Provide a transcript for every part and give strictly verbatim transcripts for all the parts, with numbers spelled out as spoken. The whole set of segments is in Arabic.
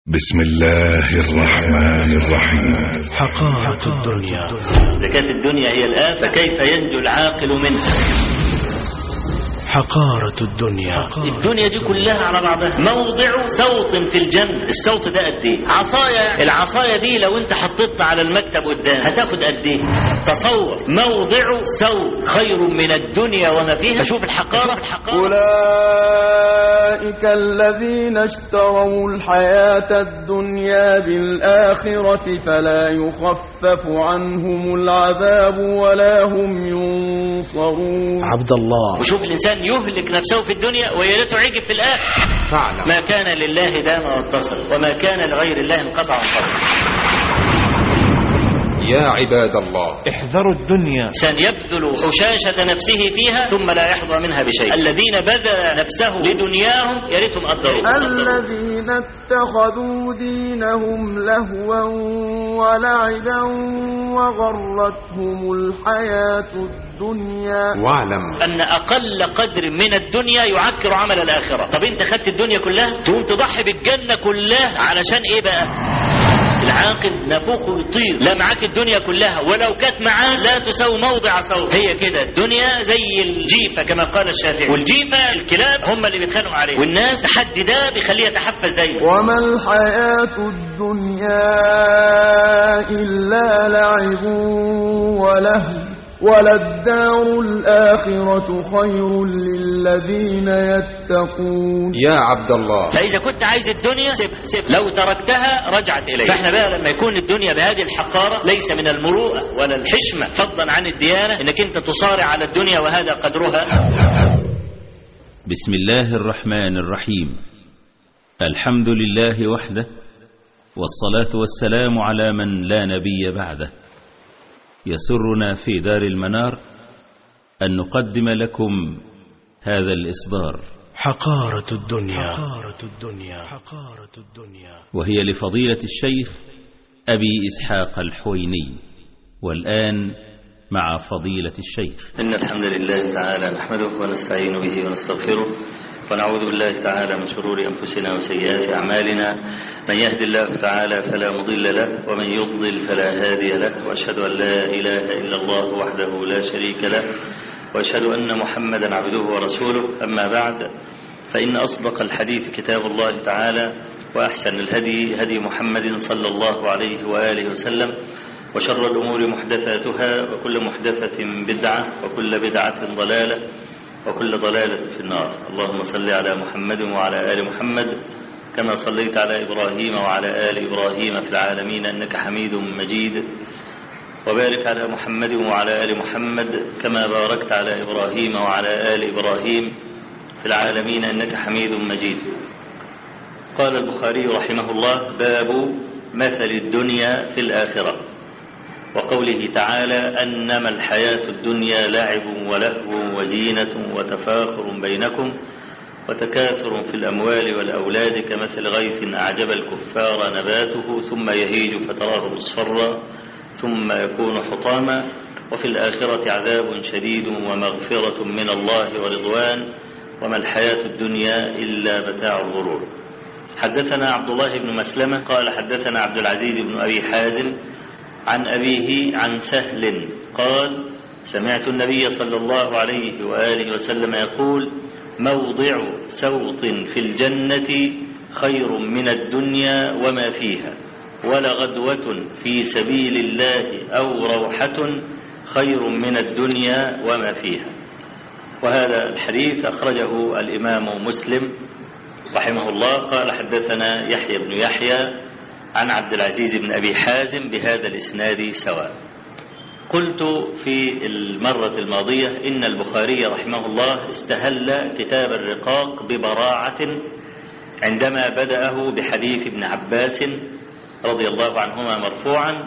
بسم الله الرحمن الرحيم. حقارة الدنيا. إذا كانت الدنيا هي الآن فكيف ينجو العاقل منها؟ حقارة الدنيا. الدنيا دي كلها على بعضها موضع صوت في الجنة. الصوت ده قد ايه؟ عصاية. العصاية دي لو انت حطيتها على المكتب قدام هتاخد قد ايه؟ تصور موضع صوت خير من الدنيا وما فيها. فشوف الحقارة. الحقارة أولئك الذين اشتروا الحياة الدنيا بالآخرة فلا يخفف عنهم العذاب ولا هم ينصرون. عبد الله. وشوف الإنسان يهلك نفسه في الدنيا ويلته عجب في الآخر. فعلا. ما كان لله دام واتصل وما كان لغير الله انقطع وانفصل. يا عباد الله احذروا الدنيا. إنسان يبذل حشاشة نفسه فيها ثم لا يحظى منها بشيء. الذين بذل نفسه لدنياهم يا ريتهم قدروا. الذين اتخذوا دينهم لهوا ولعبا وغرتهم الحياة الدنيا. واعلم أن أقل قدر من الدنيا يعكر عمل الآخرة. طب أنت خدت الدنيا كلها تقوم تضحي بالجنة كلها علشان إيه بقى؟ العاقل نافوقه يطير. لا معاك الدنيا كلها ولو كانت معاه لا تساوي موضع صوت. هي كده الدنيا زي الجيفة كما قال الشافعي. والجيفة الكلاب هم اللي بيتخانقوا عليه والناس تحدي ده بيخليه يتحفز دايما. وما الحياة الدنيا إلا لعب ولهو وللدار الآخرة خير للذين يتقون. يا عبد الله. فإذا كنت عايز الدنيا سيب سيب لو تركتها رجعت إليك. فإحنا بقى لما يكون الدنيا بهذه الحقارة ليس من المروءة ولا الحشمة فضلا عن الديانة إنك أنت تصارع على الدنيا وهذا قدرها. بسم الله الرحمن الرحيم. الحمد لله وحده والصلاة والسلام على من لا نبي بعده. يسرنا في دار المنار أن نقدم لكم هذا الإصدار حقارة الدنيا. حقارة الدنيا. حقارة الدنيا. وهي لفضيلة الشيخ أبي إسحاق الحويني. والآن مع فضيلة الشيخ. إن الحمد لله تعالى نحمده ونستعين به ونستغفره ونعوذ بالله تعالى من شرور أنفسنا وسيئات أعمالنا. من يهد الله تعالى فلا مضل له ومن يضلل فلا هادي له. وأشهد أن لا إله إلا الله وحده لا شريك له وأشهد أن محمدا عبده ورسوله. أما بعد فإن أصدق الحديث كتاب الله تعالى وأحسن الهدي هدي محمد صلى الله عليه وآله وسلم وشر الأمور محدثاتها وكل محدثة بدعة وكل بدعة ضلالة وكل ضلالة في النار. اللهم صل على محمد وعلى آل محمد كما صليت على إبراهيم وعلى آل إبراهيم في العالمين إنك حميد مجيد. وبارك على محمد وعلى آل محمد كما باركت على إبراهيم وعلى آل إبراهيم في العالمين إنك حميد مجيد. قال البخاري رحمه الله: باب مثل الدنيا في الآخرة، وقوله تعالى: أنما الحياة الدنيا لعب ولهو وزينة وتفاخر بينكم وتكاثر في الأموال والأولاد كمثل غيث أعجب الكفار نباته ثم يهيج فتراه مصفرا ثم يكون حطاما وفي الآخرة عذاب شديد ومغفرة من الله ورضوان وما الحياة الدنيا إلا متاع الغرور. حدثنا عبد الله بن مسلمة قال حدثنا عبد العزيز بن أبي حازم عن أبيه عن سهل قال: سمعت النبي صلى الله عليه وآله وسلم يقول: موضع سوط في الجنة خير من الدنيا وما فيها، ولغدوة في سبيل الله أو روحة خير من الدنيا وما فيها. وهذا الحديث أخرجه الإمام مسلم رحمه الله. قال حدثنا يحيى بن يحيى عن عبد العزيز بن أبي حازم بهذا الإسناد سواء. قلت في المرة الماضية إن البخاري رحمه الله استهل كتاب الرقاق ببراعة عندما بدأه بحديث ابن عباس رضي الله عنهما مرفوعا: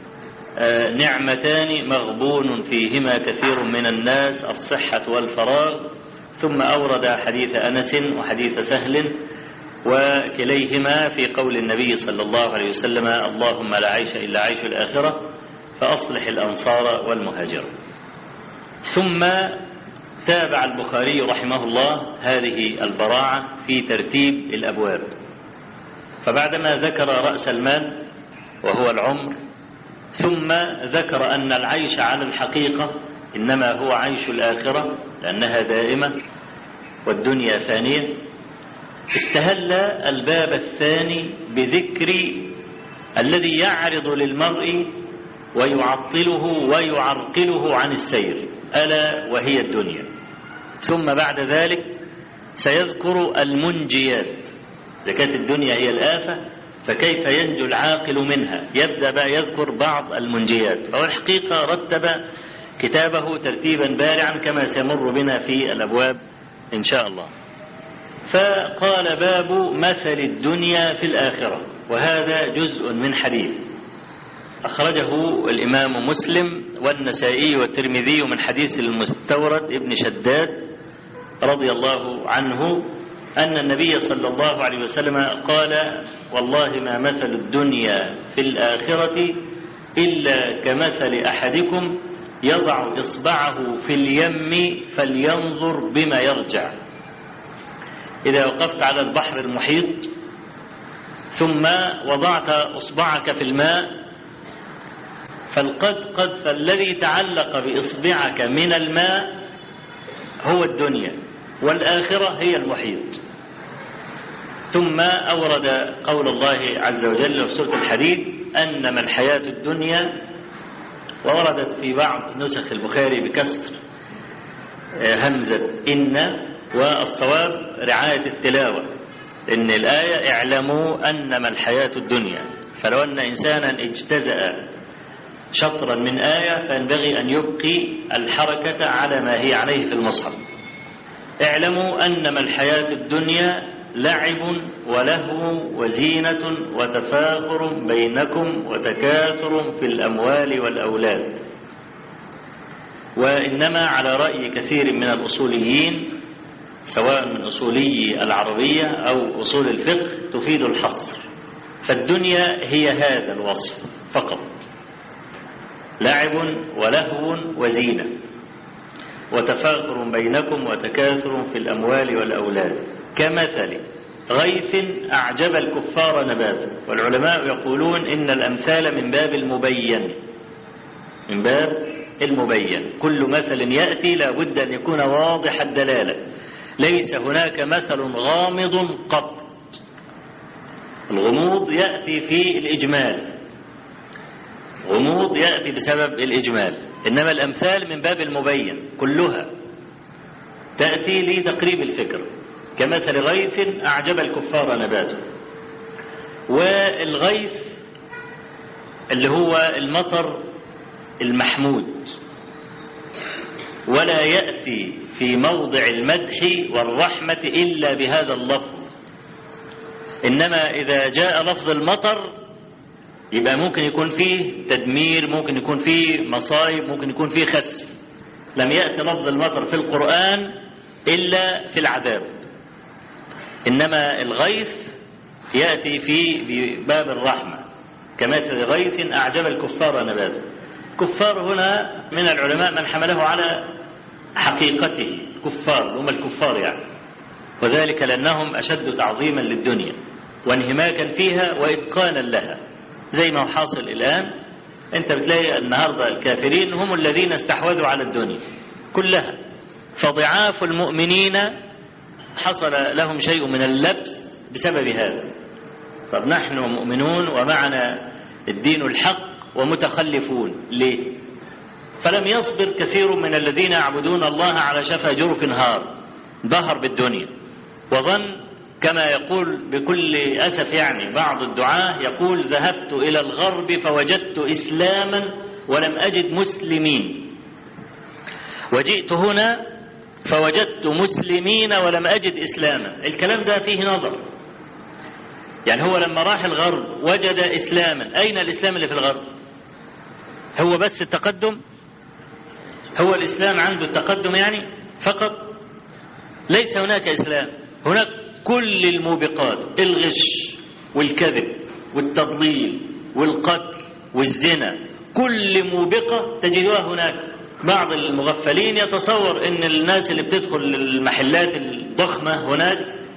نعمتان مغبون فيهما كثير من الناس الصحة والفراغ، ثم أورد حديث أنس وحديث سهل وكليهما في قول النبي صلى الله عليه وسلم: اللهم لا عيش إلا عيش الآخرة فأصلح الأنصار والمهاجر. ثم تابع البخاري رحمه الله هذه البراعة في ترتيب الأبواب. فبعدما ذكر رأس المال وهو العمر، ثم ذكر أن العيش على الحقيقة إنما هو عيش الآخرة لأنها دائمة والدنيا ثانية، استهل الباب الثاني بذكر الذي يعرض للمرء ويعطله ويعرقله عن السير، ألا وهي الدنيا. ثم بعد ذلك سيذكر المنجيات، إذا كانت الدنيا هي الآفة فكيف ينجو العاقل منها؟ يبدأ بقى يذكر بعض المنجيات. فهو الحقيقة رتب كتابه ترتيبا بارعا كما سيمر بنا في الأبواب إن شاء الله. فقال باب مثل الدنيا في الآخرة، وهذا جزء من حديث أخرجه الإمام مسلم والنسائي والترمذي من حديث المستورد ابن شداد رضي الله عنه أن النبي صلى الله عليه وسلم قال: والله ما مثل الدنيا في الآخرة إلا كمثل أحدكم يضع إصبعه في اليم فلينظر بما يرجع. إذا وقفت على البحر المحيط ثم وضعت إصبعك في الماء فالقد قد فالذي تعلق بإصبعك من الماء هو الدنيا، والآخرة هي المحيط. ثم أورد قول الله عز وجل في سورة الحديد: أنما الحياة الدنيا، ووردت في بعض نسخ البخاري بكسر همزة إن، والصواب رعاية التلاوة، إن الآية اعلموا أنما الحياة الدنيا. فلو أن إنسانا اجتزأ شطرا من آية فينبغي أن يبقي الحركة على ما هي عليه في المصحف. اعلموا أنما الحياة الدنيا لعب ولهو وزينة وتفاخر بينكم وتكاثر في الأموال والأولاد. وإنما على رأي كثير من الأصوليين سواء من أصولي العربية أو أصول الفقه تفيد الحصر، فالدنيا هي هذا الوصف فقط: لعب ولهو وزينة وتفاخر بينكم وتكاثر في الأموال والأولاد كمثل غيث أعجب الكفار نباته. والعلماء يقولون إن الأمثال من باب المبين، من باب المبين، كل مثل يأتي لا بد أن يكون واضح الدلالة، ليس هناك مثل غامض قط. الغموض يأتي في الإجمال، غموض يأتي بسبب الإجمال، إنما الأمثال من باب المبين كلها تأتي لتقريب الفكر، كمثل غيث أعجب الكفار نباته. والغيث اللي هو المطر المحمود، ولا يأتي في موضع المدح والرحمة إلا بهذا اللفظ، إنما إذا جاء لفظ المطر يبقى ممكن يكون فيه تدمير، ممكن يكون فيه مصايب، ممكن يكون فيه خسف. لم يأتي لفظ المطر في القرآن إلا في العذاب، إنما الغيث يأتي في باب الرحمة كمثل غيث أعجب الكفار نباته. كفار هنا من العلماء من حمله على حقيقته، كفار هم الكفار يعني، وذلك لأنهم أشد تعظيما للدنيا وانهماكا فيها وإتقانا لها، زي ما هو حاصل الآن. أنت بتلاقي النهاردة الكافرين هم الذين استحوذوا على الدنيا كلها، فضعاف المؤمنين حصل لهم شيء من اللبس بسبب هذا. طب نحن مؤمنون ومعنا الدين الحق ومتخلفون ليه؟ فلم يصبر كثير من الذين يعبدون الله على شفا جرف هار، ظهر بالدنيا وظن كما يقول بكل أسف يعني بعض الدعاة، يقول: ذهبت إلى الغرب فوجدت إسلاما ولم أجد مسلمين، وجئت هنا فوجدت مسلمين ولم أجد إسلاما. الكلام ده فيه نظر، يعني هو لما راح الغرب وجد إسلاما، أين الإسلام اللي في الغرب؟ هو بس التقدم؟ هو الإسلام عنده التقدم يعني فقط؟ ليس هناك إسلام، هناك كل الموبقات، الغش والكذب والتضليل والقتل والزنا، كل موبقة تجدها هناك. بعض المغفلين يتصور ان الناس اللي بتدخل المحلات الضخمة هناك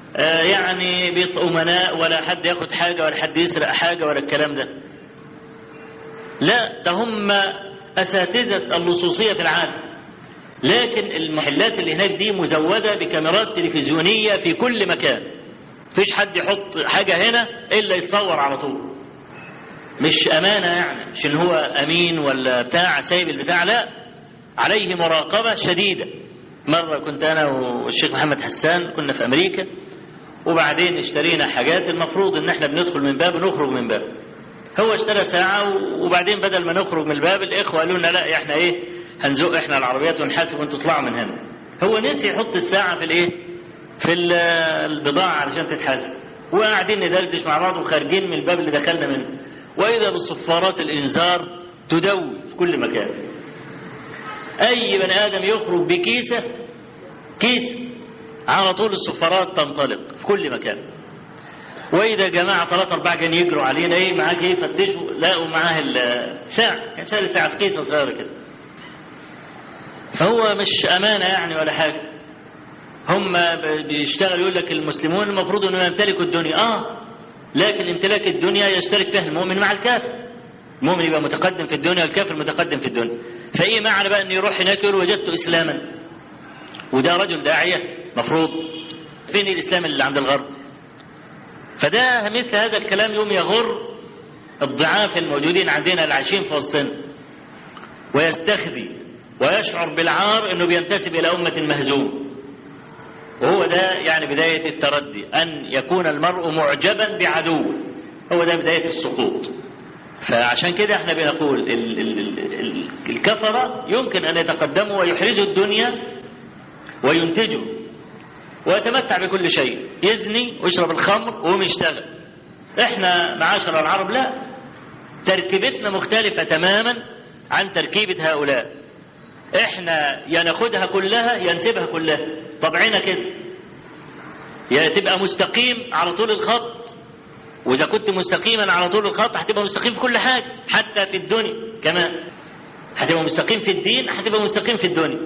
آه يعني بيت أمناء، ولا حد ياخد حاجة ولا حد يسرق حاجة ولا الكلام ده. لا، ده هم أساتذة اللصوصية في العالم. لكن المحلات اللي هناك دي مزودة بكاميرات تلفزيونية في كل مكان، مفيش حد يحط حاجة هنا إلا يتصور على طول. مش أمانة يعني، مش إن هو أمين ولا بتاع سايب البتاع، لا، عليه مراقبة شديدة. مرة كنت أنا والشيخ محمد حسان كنا في أمريكا، وبعدين اشترينا حاجات المفروض إن احنا بندخل من باب ونخرج من باب. هو اشترى ساعة، وبعدين بدل ما نخرج من الباب الإخوة قالوا لنا لا، احنا إيه هنزق احنا العربيات ونحاسب وانتوا تطلعوا من هنا. هو نسي يحط الساعة في الإيه في البضاعة علشان تتحاسب، وقاعدين ندردش مع بعض وخارجين من الباب اللي دخلنا منه، وإذا بالصفارات الإنذار تدوي في كل مكان. أي بني آدم يخرج بكيسة كيسة على طول الصفارات تنطلق في كل مكان. وإذا جماعة ثلاثة أربعة كانوا يجروا علينا، إيه معاك إيه فتشوا، لاقوا معاه الساعة، كان شاري ساعة في كيسة صغيرة كده. فهو مش أمانة يعني ولا حاجة. هم بيشتغل يقول لك المسلمون المفروض أنهم يمتلكوا الدنيا، آه لكن امتلاك الدنيا يشترك فيها المؤمن مع الكافر. المؤمن يبقى متقدم في الدنيا والكافر متقدم في الدنيا. فإيه معنى بقى أن يروح هناك يقول وجدت إسلاما، وده رجل داعية مفروض، فين الإسلام اللي عند الغرب؟ فده مثل هذا الكلام يوم يغر الضعاف الموجودين عندنا العايشين في وسطنا، ويستخزي ويشعر بالعار أنه بينتسب إلى أمة مهزوم. وهو ده يعني بداية التردي، أن يكون المرء معجبا بعدوه، هو ده بداية السقوط. فعشان كده احنا بنقول ال ال ال الكفرة يمكن أن يتقدموا ويحرزوا الدنيا وينتجوا ويتمتع بكل شيء، يزني ويشرب الخمر وهم يشتغل. احنا معاشر العرب لا، تركيبتنا مختلفة تماما عن تركيبة هؤلاء. احنا يا ناخدها كلها يا نسيبها كلها، طبعنا كده، يا تبقى مستقيم على طول الخط، وإذا كنت مستقيما على طول الخط هتبقى مستقيم في كل حاجة، حتى في الدنيا كمان. هتبقى مستقيم في الدين، هتبقى مستقيم في الدنيا.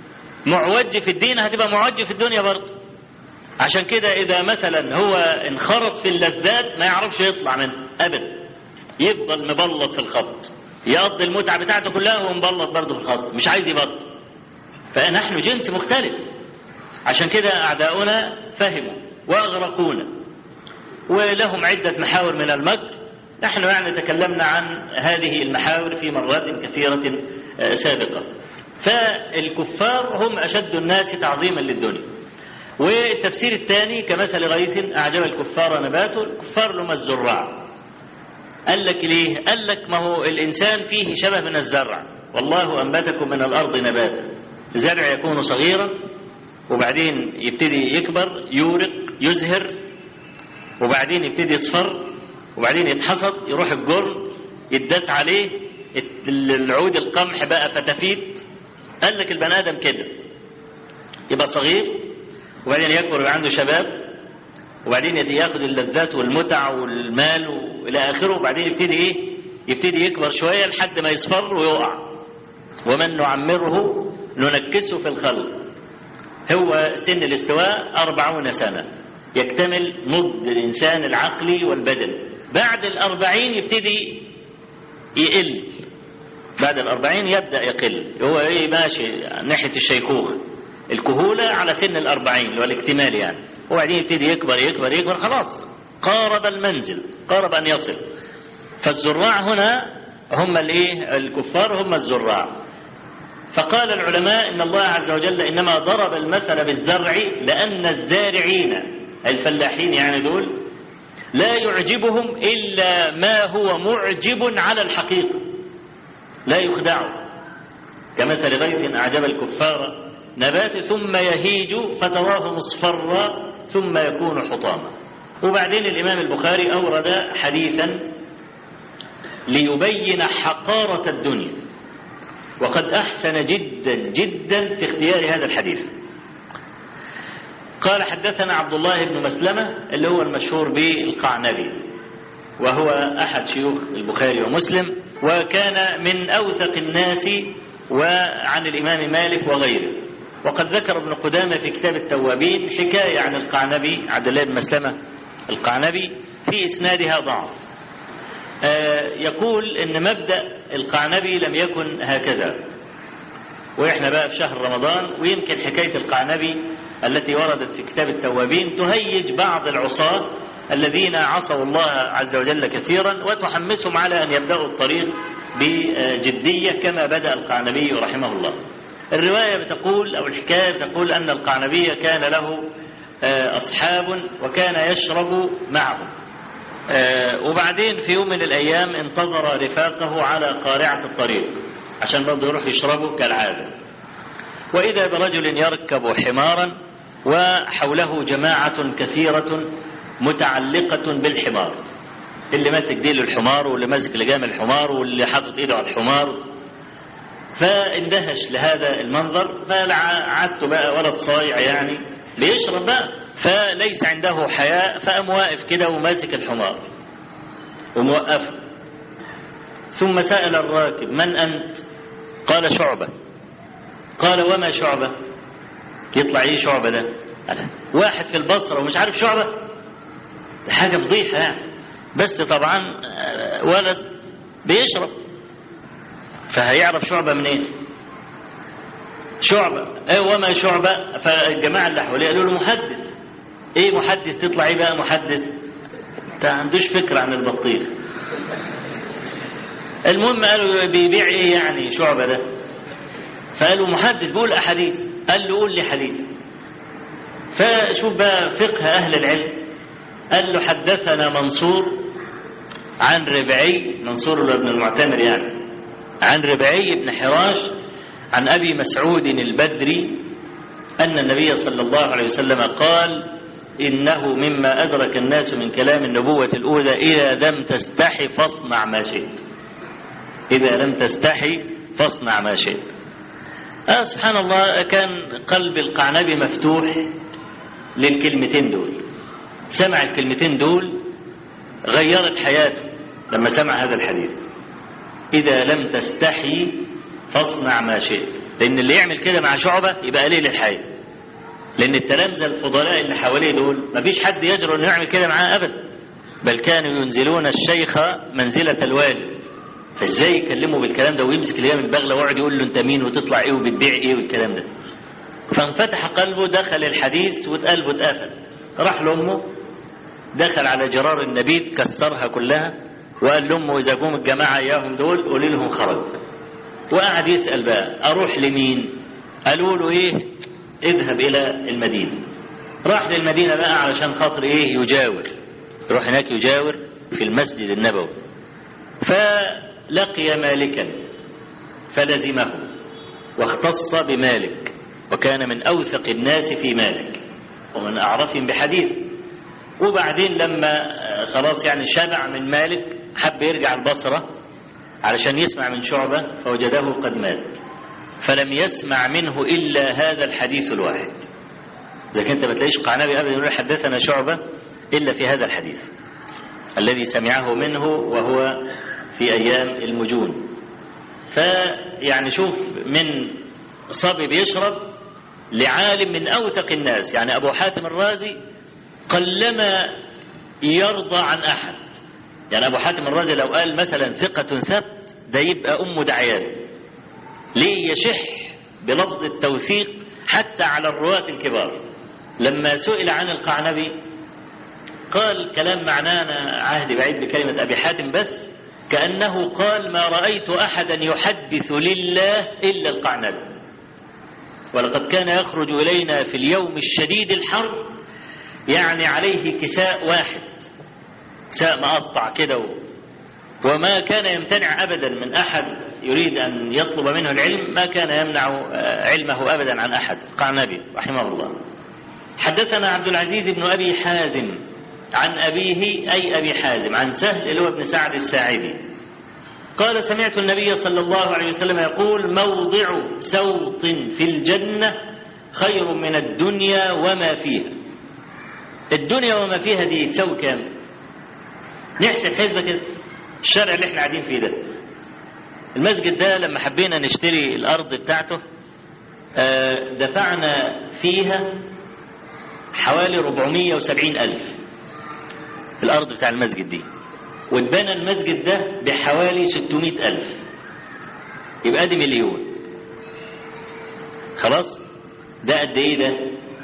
معوج في الدين، هتبقى معوج في الدنيا برضه. عشان كده إذا مثلا هو انخرط في اللذات ما يعرفش يطلع منه أبدا، يفضل مبلط في الخط، يقضي المتعة بتاعته كلها وهو مبلط برضه في الخط، مش عايز يبطل. فنحن جنس مختلف. عشان كده أعداؤنا فهموا وأغرقونا، ولهم عدة محاور من المكر. نحن يعني تكلمنا عن هذه المحاور في مرات كثيرة سابقة. فالكفار هم أشد الناس تعظيما للدنيا. والتفسير الثاني كمثل غيث أعجب الكفار نباته، الكفار لهم الزراع. قال لك ليه؟ قال لك ما هو الإنسان فيه شبه من الزرع، والله أنبتكم من الأرض نباتا. زرع يكون صغيرا وبعدين يبتدي يكبر يورق يزهر، وبعدين يبتدي يصفر، وبعدين يتحصد يروح الجرن يداس عليه العود القمح بقى فتفيت. قال لك البني آدم كده، يبقى صغير وبعدين يكبر ويبقى عنده شباب، وبعدين ياخد اللذات والمتع والمال والى اخره، وبعدين يبتدي ايه يبتدي يكبر شويه لحد ما يصفر ويقع. ومن نعمره ننكسه في الخلق. هو سن الاستواء أربعون سنة يكتمل نضج الإنسان العقلي والبدني. بعد الأربعين يبتدي يقل، بعد الأربعين يبدأ يقل، هو ايه ماشي ناحية الشيخوخة، الكهولة على سن الأربعين والاكتمال يعني. وبعدين يبتدي يكبر يكبر يكبر، خلاص قارب المنزل، قارب أن يصل. فالزراع هنا هم الايه الكفار، هم الزراع. فقال العلماء إن الله عز وجل إنما ضرب المثل بالزرع لأن الزارعين الفلاحين يعني دول لا يعجبهم إلا ما هو معجب على الحقيقة، لا يخدعوا. كمثل غيث أعجب الكفار نبات ثم يهيج فتراه مصفرا ثم يكون حطاما. وبعدين الإمام البخاري أورد حديثا ليبين حقارة الدنيا، وقد أحسن جدا جدا في اختيار هذا الحديث. قال حدثنا عبد الله بن مسلمة اللي هو المشهور بالقعنبي، وهو أحد شيوخ البخاري ومسلم، وكان من أوثق الناس وعن الإمام مالك وغيره. وقد ذكر ابن قدامة في كتاب التوابين حكاية عن القعنبي عبد الله بن مسلمة القعنبي في إسنادها ضعف. يقول إن مبدأ القعنبي لم يكن هكذا، وإحنا بقى في شهر رمضان، ويمكن حكاية القعنبي التي وردت في كتاب التوابين تهيج بعض العصاة الذين عصوا الله عز وجل كثيرا وتحمسهم على أن يبدأوا الطريق بجدية كما بدأ القعنبي رحمه الله. الرواية بتقول أو الحكاية بتقول أن القعنبي كان له أصحاب وكان يشرب معهم، وبعدين في يوم من الأيام انتظر رفاقه على قارعة الطريق عشان برضه يروح يشربوا كالعادة، وإذا برجل يركب حمارا وحوله جماعة كثيرة متعلقة بالحمار، اللي ماسك ديل الحمار واللي ماسك لجام الحمار واللي حاطط ايده على الحمار. فاندهش لهذا المنظر، فعدته بقى ولد صايع يعني ليشرب بقى، فليس عنده حياء، فقام واقف كده وماسك الحمار وموقفه. ثم سأل الراكب: من أنت؟ قال: شعبة. قال: وما شعبة؟ يطلع ايه شعبة ده؟ واحد في البصرة ومش عارف شعبة؟ ده حاجة فضيحة يعني، بس طبعا ولد بيشرب فهيعرف شعبة منين؟ إيه؟ شعبة. ايه وما شعبة؟ فالجماعة اللي حواليه قالوا له: محدث. ايه محدث؟ تطلع ايه بقى محدث؟ انت عندوش فكرة عن البطيخ. المهم قالوا: بيبيع ايه يعني شعبة ده؟ فقالوا: محدث بيقول احاديث. قال له: قول لي حديث. فشوف بقى فقه اهل العلم، قال له: حدثنا منصور عن ربعي، منصور بن المعتمر يعني، عن ربعي بن حراش عن أبي مسعود البدري أن النبي صلى الله عليه وسلم قال: إنه مما أدرك الناس من كلام النبوة الأولى: إذا لم تستحي فاصنع ما شئت. إذا لم تستحي فاصنع ما شئت. آه سبحان الله، كان قلب القعنبي مفتوح للكلمتين دول، سمع الكلمتين دول غيرت حياته لما سمع هذا الحديث: إذا لم تستحي فاصنع ما شئت. لأن اللي يعمل كده مع شعبة يبقى قليل الحي، لأن التلامذة الفضلاء اللي حواليه دول مفيش حد يجرؤ أنه يعمل كده معاه أبدا، بل كانوا ينزلون الشيخ منزلة الوالد. فازاي يكلمه بالكلام ده ويمسك ليه من البغلة ويقعد يقول له: أنت مين وتطلع إيه وبتبيع إيه والكلام ده؟ فانفتح قلبه، دخل الحديث وقلبه اتقفل. راح لأمه، دخل على جرار النبيذ كسرها كلها، وقال لأمه: إذا قوم الجماعة إياهم دول قولي لهم خرج. وقعد يسأل بقى: أروح لمين؟ قالوا له: إيه؟ اذهب إلى المدينة. راح للمدينة بقى علشان خاطر إيه؟ يجاور، يروح هناك يجاور في المسجد النبوي. فلقي مالكا فلزمه واختص بمالك، وكان من أوثق الناس في مالك ومن أعرفهم بحديث. وبعدين لما خلاص يعني شبع من مالك حب يرجع البصرة علشان يسمع من شعبة، فوجده قد مات، فلم يسمع منه إلا هذا الحديث الواحد. إذا كنت ما تلاقيش قعنبي أبدا يقول حدثنا شعبة إلا في هذا الحديث الذي سمعه منه وهو في أيام المجون. فيعني شوف، من صبي بيشرب لعالم من أوثق الناس. يعني أبو حاتم الرازي قلما يرضى عن أحد. يعني أبو حاتم الرازي لو قال مثلا ثقة ثبت، ده يبقى أم دعيان. ليه؟ يشح بلفظ التوثيق حتى على الرواة الكبار. لما سئل عن القعنبي قال كلام معناه أنا عهدي بعيد بكلمة أبي حاتم، بس كأنه قال: ما رأيت أحدا يحدث لله إلا القعنبي، ولقد كان يخرج إلينا في اليوم الشديد الحر يعني عليه كساء واحد، كساء مقطع كده، وما كان يمتنع أبدا من أحد يريد أن يطلب منه العلم، ما كان يمنع علمه أبدا عن أحد. قعنبي رحمه الله. حدثنا عبد العزيز بن أبي حازم عن أبيه أي أبي حازم عن سهل اللي هو ابن سعد الساعدي قال: سمعت النبي صلى الله عليه وسلم يقول: موضع سوط في الجنة خير من الدنيا وما فيها. الدنيا وما فيها دي تسوي كام؟ نحسب حسبة كده. الشارع اللي احنا قاعدين فيه ده، المسجد ده لما حبينا نشتري الأرض بتاعته دفعنا فيها حوالي أربعمائة وسبعين ألف في الأرض بتاع المسجد دي، واتبنى المسجد ده بحوالي ستمائة ألف، يبقى دي مليون. خلاص ده قد ايه ده؟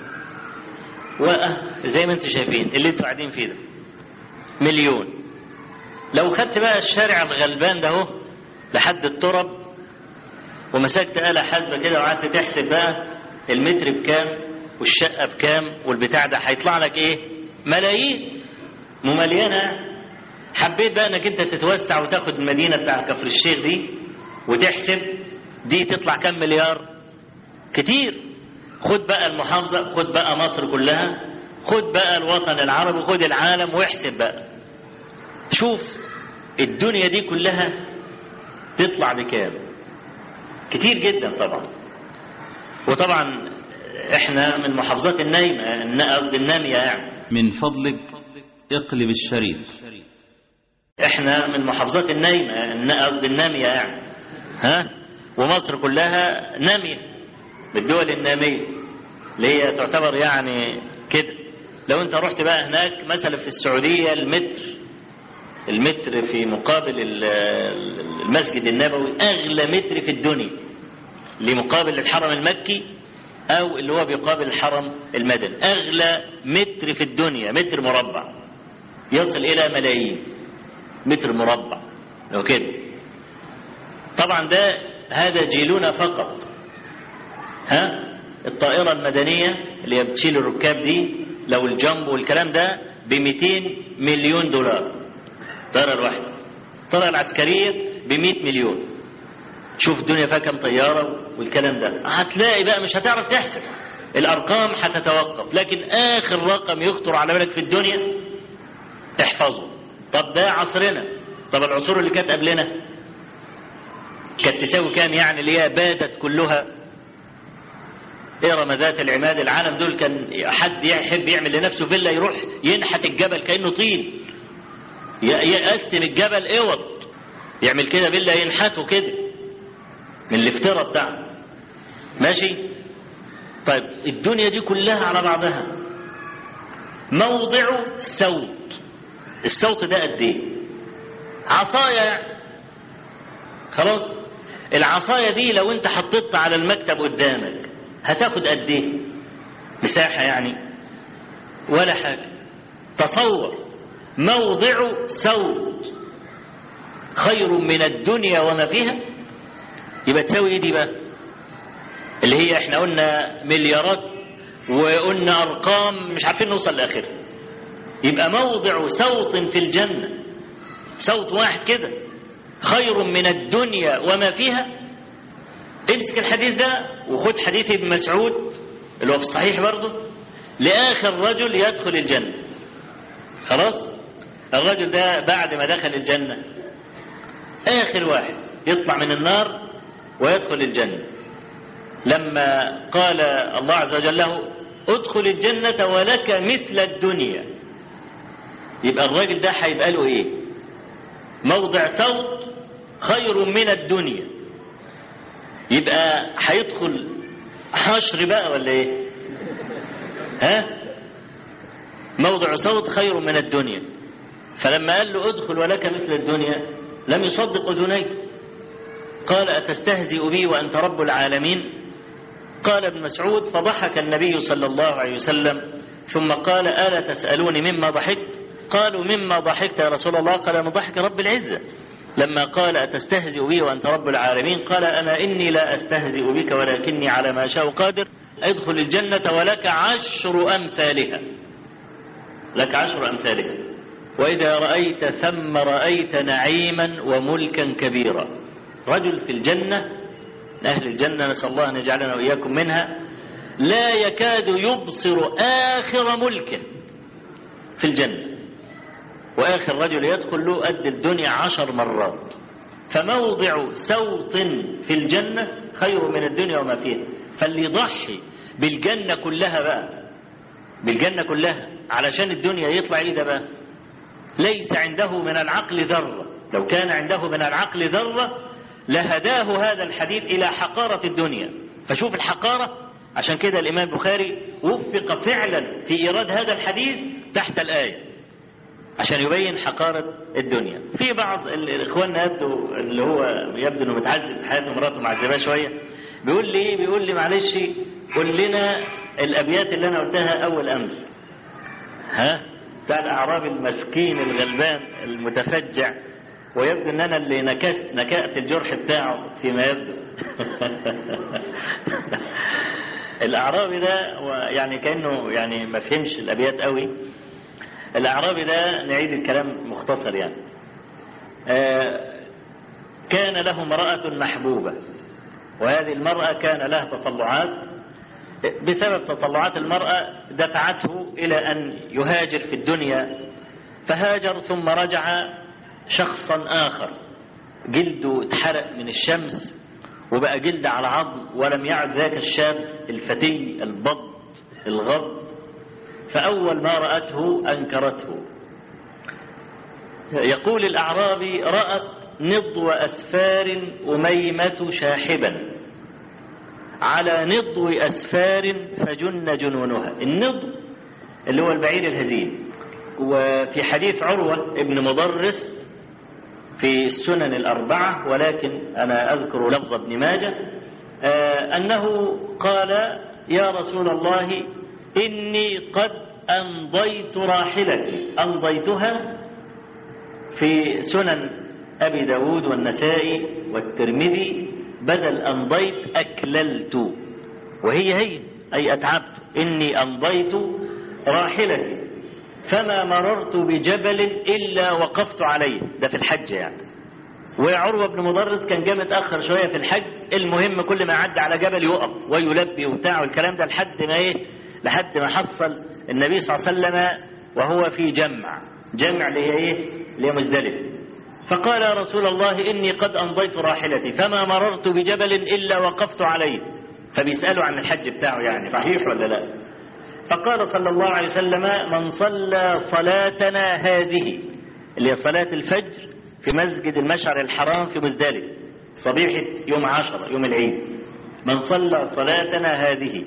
وزي ما انتم شايفين اللي انتم قاعدين فيه ده مليون. لو خدت بقى الشارع الغلبان ده اهو لحد الترب ومسكت آلة حاسبة كده وقعدت تحسب بقى المتر بكام والشقة بكام والبتاع ده، هيطلع لك ايه؟ ملايين ممليانة. حبيت بقى انك انت تتوسع وتاخد المدينة بتاع كفر الشيخ دي وتحسب دي تطلع كام مليار؟ كتير. خد بقى المحافظة، خد بقى مصر كلها، خد بقى الوطن العربي، خد العالم واحسب بقى. شوف الدنيا دي كلها تطلع بكام؟ كتير جدا طبعا. وطبعا احنا من محافظات النايمة، قصدي النامية يعني. من فضلك اقلب الشريط. احنا من محافظات النايمة، قصدي النامية يعني. ها؟ ومصر كلها نامية بالدول النامية اللي هي تعتبر يعني كده. لو انت رحت بقى هناك مثلا في السعودية، المتر المتر في مقابل المسجد النبوي أغلى متر في الدنيا، اللي مقابل الحرم المكي أو اللي هو بيقابل الحرم المدني. أغلى متر في الدنيا متر مربع يصل إلى ملايين متر مربع لو كده. طبعا ده هذا جيلنا فقط. ها الطائرة المدنية اللي هي بتشيل الركاب دي لو الجامبو والكلام ده ب مئتين مليون دولار الطائرة الواحدة. الطائرة العسكرية ب مئة مليون. شوف الدنيا فيها كم طيارة والكلام ده. هتلاقي بقى مش هتعرف تحسب الأرقام، هتتوقف. لكن آخر رقم يخطر على بالك في الدنيا احفظه. طب ده عصرنا. طب العصور اللي كانت قبلنا كانت تساوي كام يعني؟ اللي هي بادت كلها إرم ذات العماد. العالم دول كان حد يحب يعمل لنفسه فيلا يروح ينحت الجبل كأنه طين، يقسم الجبل اوض، يعمل كده فيلا ينحته كده من الافتراء بتاعه. ماشي. طيب الدنيا دي كلها على بعضها موضع صوت. الصوت ده قد ايه؟ عصايه يعني. خلاص العصايه دي لو انت حطيتها على المكتب قدامك هتاخد قد ايه مساحه يعني؟ ولا حاجه. تصور موضع صوت خير من الدنيا وما فيها. يبقى تساوي ايه دي بقى؟ اللي هي احنا قلنا مليارات وقلنا ارقام مش عارفين نوصل لاخرها. يبقى موضع صوت في الجنة، صوت واحد كده، خير من الدنيا وما فيها. امسك الحديث ده وخد حديث ابن مسعود اللي هو في الصحيح برضه، لآخر رجل يدخل الجنة. خلاص الرجل ده بعد ما دخل الجنة آخر واحد يطلع من النار ويدخل الجنة. لما قال الله عز وجل له ادخل الجنة ولك مثل الدنيا، يبقى الراجل ده هيبقى له ايه؟ موضع صوت خير من الدنيا. يبقى هيدخل حشر بقى ولا ايه؟ ها؟ موضع صوت خير من الدنيا. فلما قال له ادخل ولك مثل الدنيا لم يصدق أذنيه. قال أتستهزئ بي وأنت رب العالمين؟ قال ابن مسعود فضحك النبي صلى الله عليه وسلم ثم قال ألا تسألوني مما ضحكت؟ قالوا مما ضحكت يا رسول الله؟ قال من ضحك رب العزة. لما قال أتستهزئ بي وأنت رب العالمين؟ قال أنا إني لا أستهزئ بك ولكني على ما شاء قادر. ادخل الجنة ولك عشر أمثالها، لك عشر أمثالها. وإذا رأيت ثم رأيت نعيما وملكا كبيرا. رجل في الجنة، أهل الجنة نسأل الله أن يجعلنا وإياكم منها، لا يكاد يبصر آخر ملك في الجنة، وآخر رجل يدخل له قد الدنيا عشر مرات. فموضع صوت في الجنة خير من الدنيا وما فيها. فاللي يضحي بالجنة كلها بقى، بالجنة كلها علشان الدنيا يطلع ايه ده بقى؟ ليس عنده من العقل ذرة. لو كان عنده من العقل ذرة لهداه هذا الحديث إلى حقارة الدنيا. فشوف الحقارة. عشان كده الإمام البخاري وفق فعلا في إيراد هذا الحديث تحت الآية عشان يبين حقارة الدنيا. في بعض الإخوان يبدو اللي هو يبدو أنه متعذب في حياته، مراته معذباه شوية، بيقول لي إيه؟ بيقول لي معلش قول لنا الأبيات اللي أنا قلتها أول أمس، ها بتاع الأعرابي المسكين الغلبان المتفجع، ويبدو أن أنا اللي نكست نكأت الجرح بتاعه فيما يبدو. الأعرابي ده يعني كأنه يعني ما فهمش الأبيات قوي. الأعرابي ده نعيد الكلام مختصر يعني. آه كان له امرأة محبوبة، وهذه المرأة كان لها تطلعات، بسبب تطلعات المرأة دفعته إلى أن يهاجر في الدنيا، فهاجر ثم رجع شخصا آخر، جلده اتحرق من الشمس وبقى جلد على عظم، ولم يعد ذاك الشاب الفتي البض الغض. فأول ما رأته أنكرته. يقول الأعرابي: رأت نضو أسفار أميمة شاحبا على نضو أسفار فجن جنونها. النضو اللي هو البعير الهزيل. وفي حديث عروة ابن مضرس في السنن الأربعة، ولكن أنا أذكر لفظ ابن ماجه، آه أنه قال: يا رسول الله إني قد أمضيت راحلتي. أمضيتها في سنن أبي داود والنسائي والترمذي بدل أمضيت أكللت، وهي هي أي أتعبت. إني أمضيت راحلتي فما مررت بجبل إلا وقفت عليه. ده في الحج يعني. وعروة بن مضرس كان جاء متأخر شوية في الحج، المهم كل ما عدى على جبل يقف ويلبي وبتاع والكلام ده لحد ما إيه لحد ما حصل النبي صلى الله عليه وسلم وهو في جمع جمع اللي هي إيه اللي هي مزدلفة. فقال: يا رسول الله إني قد أمضيت راحلتي فما مررت بجبل إلا وقفت عليه. فبيسألوا عن الحج بتاعه يعني صحيح ولا لا. فقال صلى الله عليه وسلم: من صلى صلاتنا هذه، اللي هي صلاة الفجر، في مسجد المشعر الحرام في مزدلفة صبيحة يوم عشرة يوم العيد، من صلى صلاتنا هذه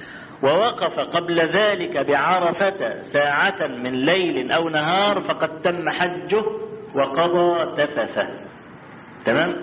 ووقف قبل ذلك بعرفة ساعة من ليل أو نهار فقد تم حجه وقضى تفثه. تمام.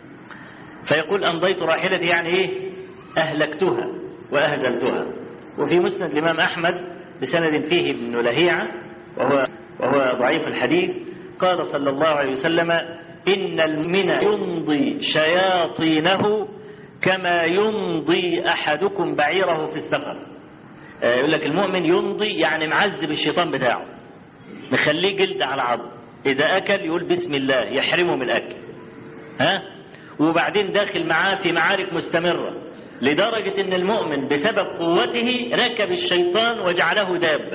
فيقول: أمضيت راحلتي يعني إيه؟ أهلكتها وأهزلتها. وفي مسند الإمام أحمد بسند فيه ابن لهيعة وهو, وهو ضعيف الحديث، قال صلى الله عليه وسلم: إن المؤمن يمضي شياطينه كما يمضي أحدكم بعيره في السفر. يقول لك المؤمن يمضي يعني معذب الشيطان بتاعه، مخليه جلد على عظم، إذا أكل يقول بسم الله يحرمه من الأكل، ها؟ وبعدين داخل معاه في معارك مستمرة، لدرجة ان المؤمن بسبب قوته ركب الشيطان وجعله دابة،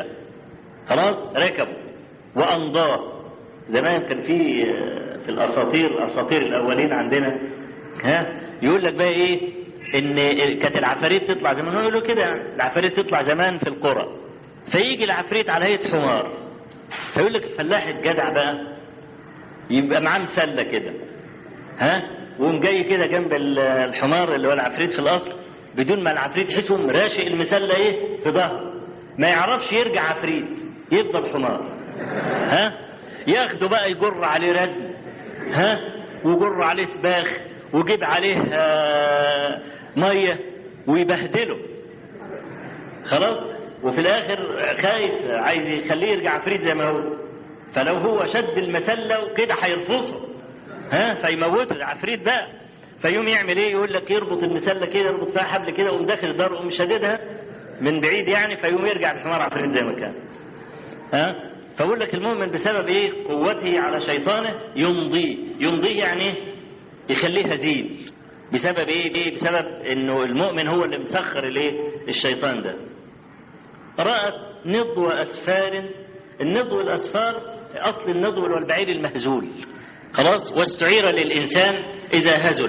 خلاص ركبه وأنضاه. زمان كان في في الأساطير أساطير الأولين عندنا، ها، يقول لك بقى إيه إن كانت العفاريت تطلع زمان، يقولوا كده يعني العفاريت تطلع زمان في القرى، فيجي العفريت على هيئة حمار، فيقول لك الفلاح الجدع بقى يبقى معاه مسلة كده، ها، وقوم جاي كده جنب الحمار اللي هو العفريت في الأصل، بدون ما العفريت يحسهم راشق المسلة إيه في ظهره، ما يعرفش يرجع عفريت، يفضل حمار، ها، ياخده بقى يجر عليه ردم، ها، ويجر عليه سباخ، ويجيب عليه آه مية ويبهدله، خلاص، وفي الآخر خايف عايز يخليه يرجع عفريت زي ما هو، فلو هو شد المسلة وكده هيرفصه، ها، فيموته العفريت بقى، فيوم يعمل ايه؟ يقول لك يربط المسلة كده، يربط فيها حبل كده، ويقوم داخل الدار ويقوم شددها من بعيد يعني، فيوم يرجع الحمار عفريت زي ما كان، ها. فأقول لك المؤمن بسبب ايه؟ قوته على شيطانه يمضي، يمضي يعني يخليه هزيل، بسبب ايه؟ ايه بسبب انه المؤمن هو اللي مسخر الايه؟ الشيطان ده. رأت نضو أسفار، النضو الأسفار أصل النضو والبعير المهزول، خلاص، واستعير للإنسان إذا هزل.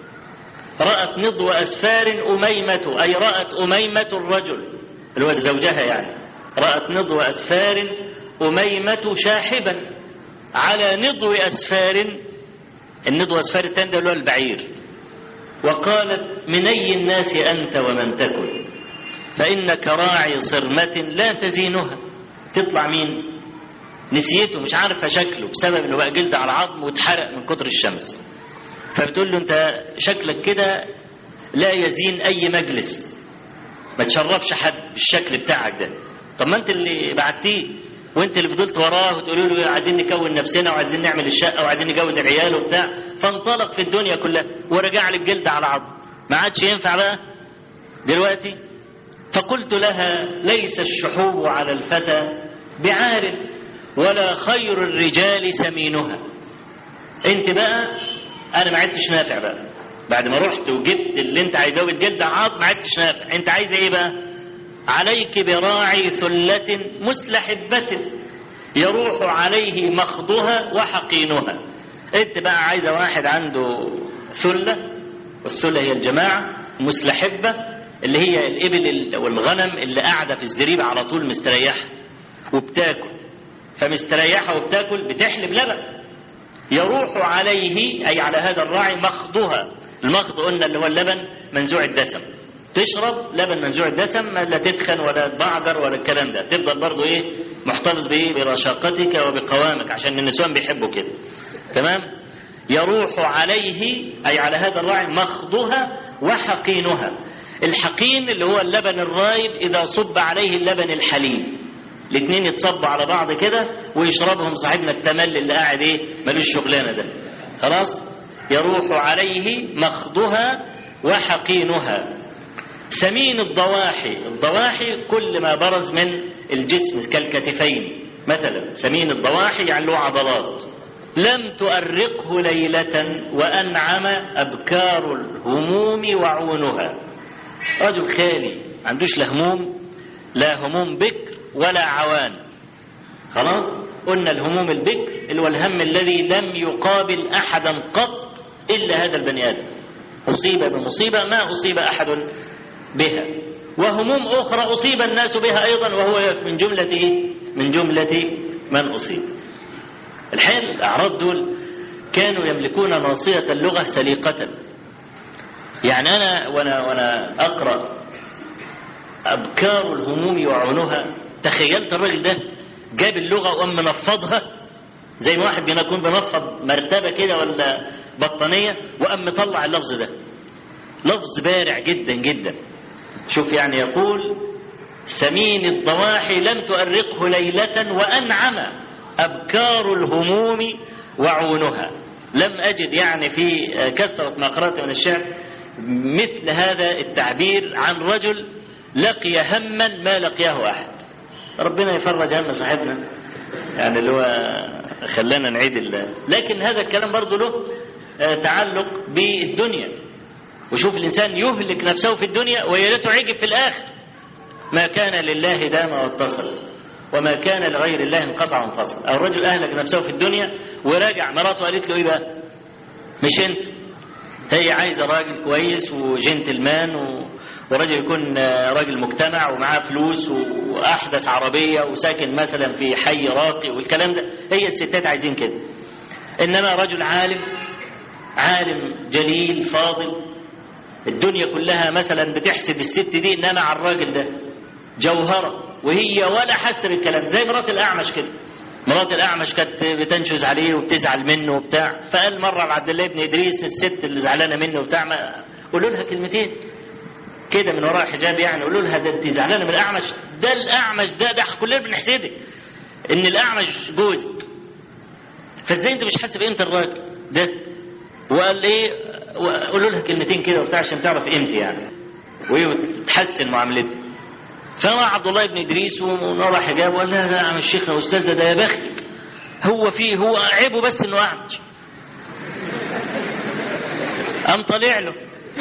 رأت نضو أسفار أميمة، أي رأت أميمة الرجل اللي هو زوجها يعني، رأت نضو أسفار أميمة شاحبا على نضو أسفار، النضو أسفار التاني ده اللي هو البعير، وقالت من أي الناس أنت ومن تكن فإنك راعي صرمة لا تزينها. تطلع مين؟ نسيته، مش عارفة شكله بسبب انه بقى جلد على عظم واتحرق من كتر الشمس. فبتقول له انت شكلك كده لا يزين اي مجلس، ما تشرفش حد بالشكل بتاعك ده. طب ما انت اللي بعتيه وانت اللي فضلت وراه وتقولوا له عايزين نكون نفسنا وعايزين نعمل الشقه وعايزين نجوز العيال وبتاع، فانطلق في الدنيا كلها ورجع لك جلد على عظم، ما عادش ينفع بقى دلوقتي. فقلت لها ليس الشحوب على الفتى بعار ولا خير الرجال سمينها. انت بقى انا ما عدتش نافع بقى بعد ما رحت وجبت اللي انت عايزاه وتجلد عظم، ما عدتش نافع. انت عايز ايه بقى؟ عليك براعي ثلة مسلحبة يروح عليه مخضها وحقينها. انت بقى عايزه واحد عنده ثلة، والثلة هي الجماعة، مسلحبة اللي هي الإبل والغنم اللي قاعدة في الزريبة على طول مستريحة وبتاكل، فمستريحة وبتاكل بتحلب لبن. يروح عليه أي على هذا الراعي مخضها. المخض قلنا اللي هو اللبن منزوع الدسم، تشرب لبن منزوع الدسم، لا تدخن ولا تبعجر ولا الكلام ده، تفضل برضو ايه محتفظ بايه برشاقتك وبقوامك، عشان النسوان بيحبوا كده. تمام. يروح عليه أي على هذا الراعي مخضها وحقينها. الحقين اللي هو اللبن الرايب إذا صب عليه اللبن الحليب، الاثنين يتصبوا على بعض كده ويشربهم صاحبنا التمل اللي قاعد ايه ملوش شغلانه ده. خلاص. يروح عليه مخضها وحقينها. سمين الضواحي، الضواحي كل ما برز من الجسم كالكتفين مثلا، سمين الضواحي يعني له عضلات. لم تؤرقه ليلة وأنعم أبكار الهموم وعونها. رجل خالي عندوش لا هموم، لا هموم بكر ولا عوان. خلاص. قلنا الهموم البكر اللي هو الهم الذي لم يقابل أحدا قط إلا هذا البني آدم، أصيب بمصيبة ما أصيب أحد بها. وهموم أخرى أصيب الناس بها أيضا وهو من جملة من جملة من أصيب. الحين الأعراب دول كانوا يملكون ناصية اللغة سليقة. يعني أنا وأنا, وأنا أقرأ أبكار الهموم وعونها تخيلت الراجل ده جاب اللغة وقام منفضها زي ما واحد بيكون بنفض مرتبة كده ولا بطانية وقام مطلع اللفظ ده. لفظ بارع جدا جدا. شوف يعني يقول سمين الضواحي لم تؤرقه ليلة وأنعم أبكار الهموم وعونها. لم أجد يعني في كثرة ما قرأت من الشعر مثل هذا التعبير عن رجل لقي هما ما لقيه أحد. ربنا يفرج هم صاحبنا يعني اللي هو خلانا نعيد الله. لكن هذا الكلام برضه له تعلق بالدنيا. وشوف الإنسان يهلك نفسه في الدنيا ويلته عجب في الآخر. ما كان لله دام واتصل وما كان لغير الله انقطع وانفصل. أو الرجل أهلك نفسه في الدنيا وراجع مراته قالت له إيه بقى؟ مش أنت. هي عايزة راجل كويس وجنتلمان و... وراجل يكون راجل مجتمع ومعاه فلوس وأحدث عربية وساكن مثلا في حي راقي والكلام ده. هي الستات عايزين كده. إنما رجل عالم عالم جليل فاضل الدنيا كلها مثلا بتحسد الست دي، إنما على الراجل ده جوهرة وهي ولا حس بالكلام. زي مرات الأعمش كده. مرات الأعمش كانت بتنشز عليه وبتزعل منه وبتاع، فقال مرة لعبد الله بن إدريس الست اللي زعلانة منه وبتاع ما قولوا لها كلمتين كده من وراء حجاب، يعني قولوا لها ده انت زعلانة من الأعمش، ده الأعمش ده ده كلنا بنحسدك إن الأعمش جوزك، فازاي انت مش حاسس بقيمة الراجل ده؟ وقال ايه قولوا لها كلمتين كده وبتاع عشان تعرف قيمتي يعني وتحسن معاملتي. فراح عبد الله بن ادريس ونرى حجاب وقال لها ده عم الشيخنا استاذ ده يا بختك، هو فيه هو عيبه بس انه اعمش. قام طلع له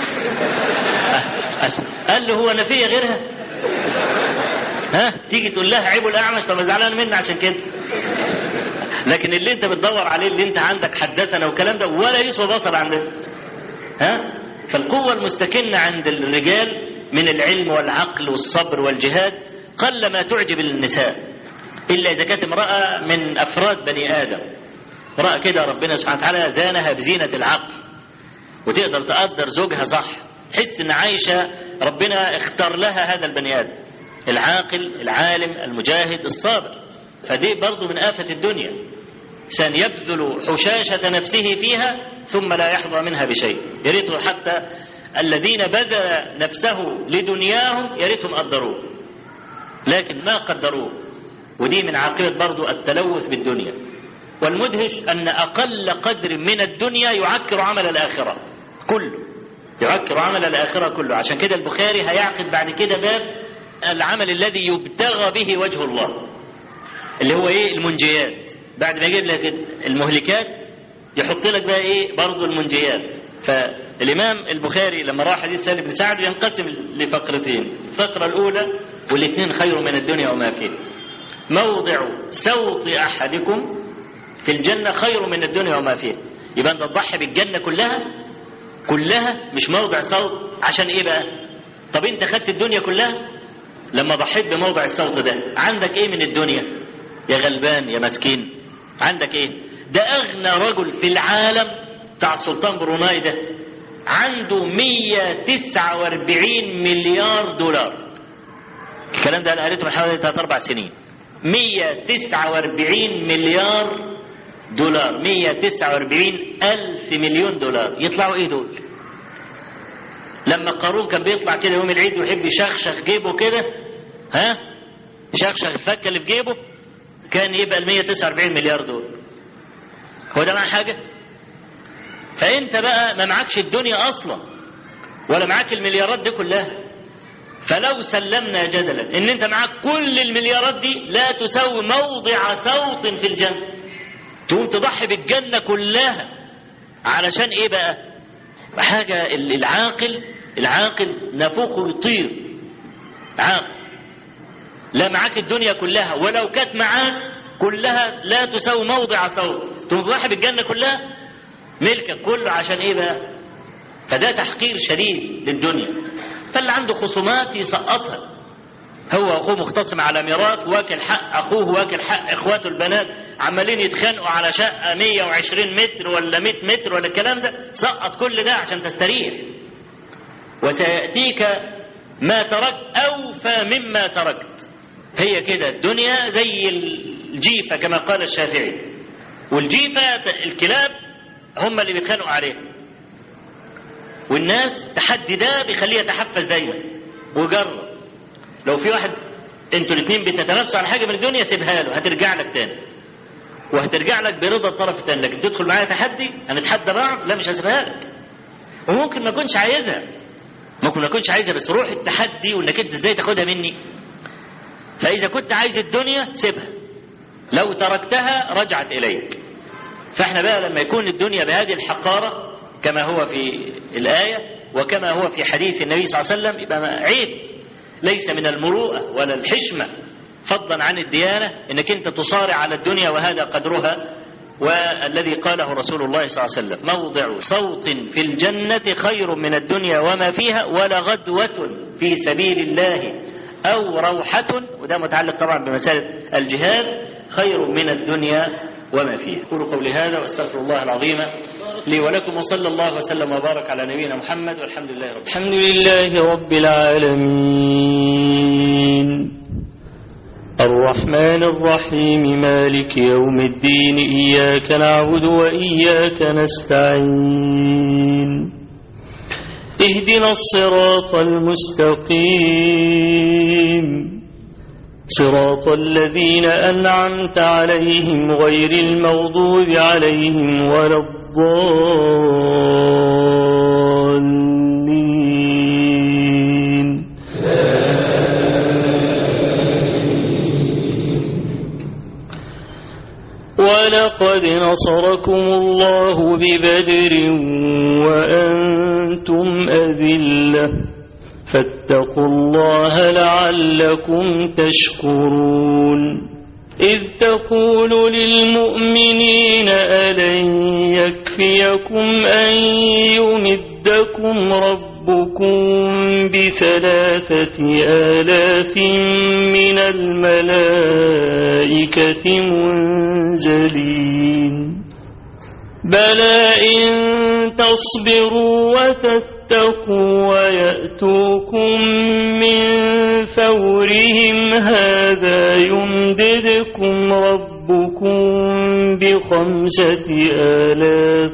قال له هو انا فيا غيرها؟ ها تيجي تقول لها عيبه الاعمش؟ طب زعلان مني عشان كده. لكن اللي انت بتدور عليه اللي انت عندك حدثنا والكلام ده ولا يسوى بصر عندنا. ها فالقوة المستكنة عند الرجال من العلم والعقل والصبر والجهاد قل ما تعجب النساء إلا إذا كانت امرأة من أفراد بني آدم، امرأة كده ربنا سبحانه وتعالى زانها بزينة العقل وتقدر تقدر زوجها صح، تحس ان عايشة ربنا اختار لها هذا البني آدم العاقل العالم المجاهد الصابر. فدي برضو من آفة الدنيا، إنسان يبذل حشاشة نفسه فيها ثم لا يحظى منها بشيء. يا ريته حتى الذين بذل نفسه لدنياهم يا ريتهم قدروه، لكن ما قدروه. ودي من عاقبة برضو التلوث بالدنيا. والمدهش أن أقل قدر من الدنيا يعكر عمل الآخرة كله، يعكر عمل الآخرة كله. عشان كده البخاري هيعقد بعد كده باب العمل الذي يبتغى به وجه الله، اللي هو ايه؟ المنجيات. بعد ما يجيب لك المهلكات يحط لك بقى ايه؟ برضو المنجيات. فالإمام البخاري لما راح حديث سهل بن سعد ينقسم لفقرتين. الفقرة الأولى والاثنين خير من الدنيا وما فيها. موضع صوت أحدكم في الجنة خير من الدنيا وما فيها. يبقى أنت تضحي بالجنة كلها كلها، مش موضع صوت. عشان ايه بقى؟ طب انت خدت الدنيا كلها لما ضحيت بموضع الصوت ده، عندك ايه من الدنيا يا غلبان يا مسكين؟ عندك ايه؟ ده اغنى رجل في العالم بتاع السلطان بروناي ده عنده مية وتسعة واربعين مليار دولار. الكلام ده انا قريته من حوالي ثلاث اربع سنين. مية وتسعة واربعين مليار دولار، مية وتسعة واربعين الف مليون دولار. يطلعوا ايه دول؟ لما قارون كان بيطلع كده يوم العيد ويحب يشخشخ جيبه كده، ها شخشخ الفكه اللي في جيبه، كان يبقى ال مية وتسعة واربعين مليار دول. هو ده معاه حاجه؟ فانت بقى ما معكش الدنيا اصلا ولا معاك المليارات دي كلها. فلو سلمنا جدلا ان انت معاك كل المليارات دي لا تساوي موضع صوت في الجنه، تقوم تضحي بالجنه كلها علشان ايه بقى؟ حاجه العاقل العاقل نافوخه يطير. عاقل لا معاك الدنيا كلها ولو كانت معاك كلها لا تساوي موضع صوت، تقوم تضحي بالجنه كلها ملكك كله عشان ايه بقى؟ فده تحقير شديد للدنيا. فاللي عنده خصومات يسقطها، هو واخوه مختصم على ميراث، واكل حق اخوه واكل حق اخواته البنات، عمالين يتخانقوا على شقه مية وعشرين متر ولا مية متر ولا الكلام ده. سقط كل ده عشان تستريح. وسياتيك ما تركت اوفى مما تركت. هي كده الدنيا زي الجيفه كما قال الشافعي. والجيفه الكلاب هم اللي بيتخانقوا عليها، والناس تحدي ده بيخليه يتحفز دايما. وجرب لو في واحد انتوا الاثنين بتتنافسوا على حاجه من الدنيا، سيبها له هترجع لك تاني، وهترجع لك برضا الطرف الثاني. لكن تدخل معايا تحدي هنتحدى بعض، لا مش هسيبها لك. وممكن ما اكونش عايزها، ممكن ما اكونش عايزها، بس روح التحدي وانك انت ازاي تاخدها مني. فاذا كنت عايز الدنيا سيبها، لو تركتها رجعت اليك. فاحنا بقى لما يكون الدنيا بهذه الحقاره كما هو في الايه وكما هو في حديث النبي صلى الله عليه وسلم، يبقى عيب. ليس من المروءه ولا الحشمه فضلا عن الديانه انك انت تصارع على الدنيا وهذا قدرها. والذي قاله رسول الله صلى الله عليه وسلم: موضع صوت في الجنه خير من الدنيا وما فيها، ولغدوه في سبيل الله او روحه، وده متعلق طبعا بمساله الجهاد، خير من الدنيا وما فيها. أقول قولي هذا واستغفر الله العظيم لي ولكم، وصلى الله وسلم وبارك على نبينا محمد، والحمد لله رب الحمد لله رب العالمين، الرحمن الرحيم، مالك يوم الدين، إياك نعبد وإياك نستعين، اهدنا الصراط المستقيم، صراط الذين أنعمت عليهم غير المغضوب عليهم ولا الضالين. ولقد نصركم الله ببدر وأنتم أذلة، فاتقوا الله لعلكم تشكرون. إذ تقول للمؤمنين ألن يكفيكم أن يمدكم ربكم بثلاثة آلاف من الملائكة منزلين. بلى إن تصبروا وتتقوا ويأتوكم من فورهم هذا يمددكم ربكم بخمسة آلاف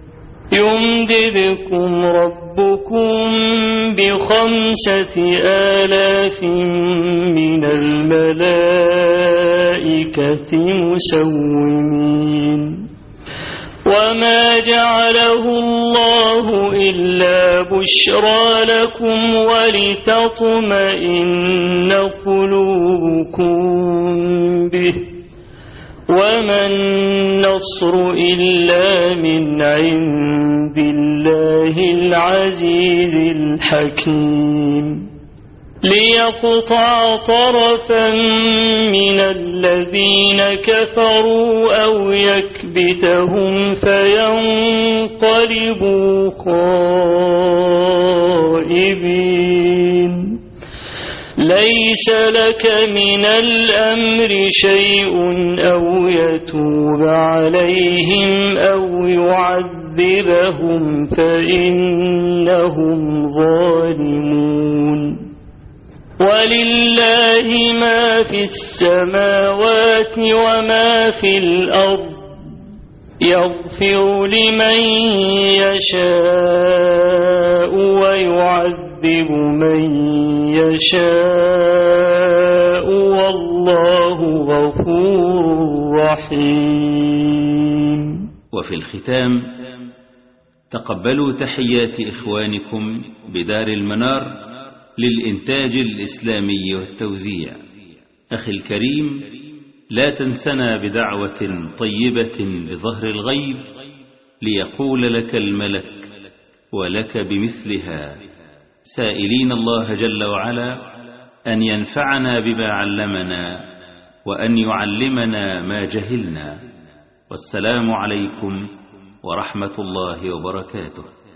يمددكم ربكم بخمسة آلاف من الملائكة مسومين وما جعله الله إلا بشرى لكم ولتطمئن قلوبكم به وما النصر إلا من عند الله العزيز الحكيم ليقطع طرفا من الذين كفروا أو يكبتهم فينقلبوا خائبين ليس لك من الأمر شيء أو يتوب عليهم أو يعذبهم فإنهم ظالمون ولله ما في السماوات وما في الأرض يغفر لمن يشاء ويعذب من يشاء والله غفور رحيم. وفي الختام تقبلوا تحيات إخوانكم بدار المنار للإنتاج الإسلامي والتوزيع. أخي الكريم، لا تنسنا بدعوة طيبة بظهر الغيب ليقول لك الملك ولك بمثلها، سائلين الله جل وعلا أن ينفعنا بما علمنا وأن يعلمنا ما جهلنا. والسلام عليكم ورحمة الله وبركاته.